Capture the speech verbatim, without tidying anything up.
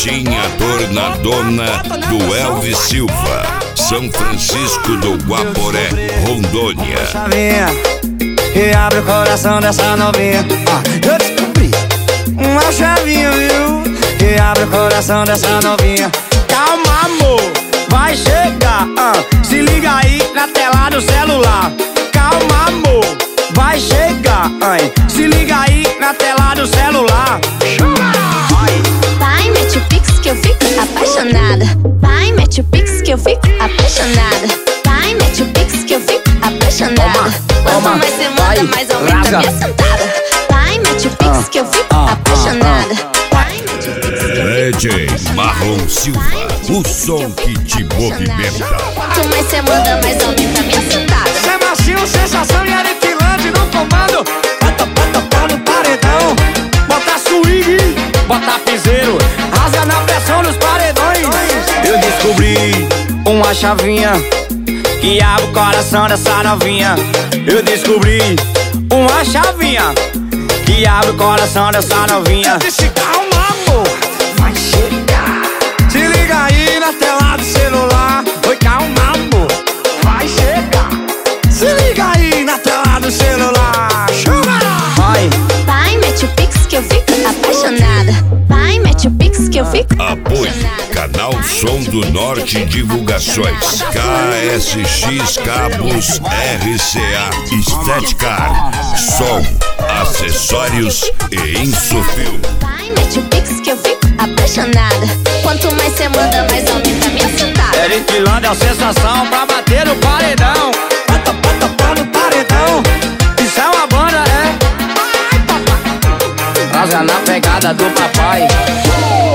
Sim, a tornadona do Elvis Silva, São Francisco do Guaporé, Rondônia. Chavinha, e abre o coração dessa novinha. Ah, eu descobri uma chavinha, viu? E abre o coração dessa novinha. Calma, amor, vai chegar. Ah, se liga aí na tela do celular. Calma, amor, vai chegar. Ai, se liga aí na tela do celular. Vai, mete o pix que eu fico apaixonada. Vai, mete o pix que eu fico apaixonada. Vai, mete o pix que eu fico apaixonada. Quanto mais você manda, mais aumenta a minha sentada. Vai, mete o pix que eu fico apaixonada. Vai, mete o pix que eu D J Marlon Silva, o som que te movimenta. Quanto mais você manda, mais aumenta a minha sentada. Cê macio, sensação e aniquilante no comando. Bota, bota, pau no paredão. Bota swing, bota piseiro. Rasga na pressão dos paredões. Eu descobri uma chavinha que abre o coração dessa novinha. Eu descobri uma chavinha que abre o coração dessa novinha. Eu disse calma, amor, vai chegar. Se liga aí na tela do celular. Oi, calma, amor, vai chegar. Se liga aí na tela do celular. Chama! Vai. Vai, mete o pix que eu fico apaixonada. Vai, mete o pix que eu fico Apoio apaixonada. Canal Som do Norte Divulgações, K S X Cabos R C A, Estética, som, acessórios e Insufil. Vai, mete o pix que eu fico apaixonada. Quanto mais você manda, mais aumenta a minha sentada. Eriquilando é a sensação pra bater no paredão. Bota, bota, pau no paredão. Isso é uma banda, é? Rasga na pegada do papai.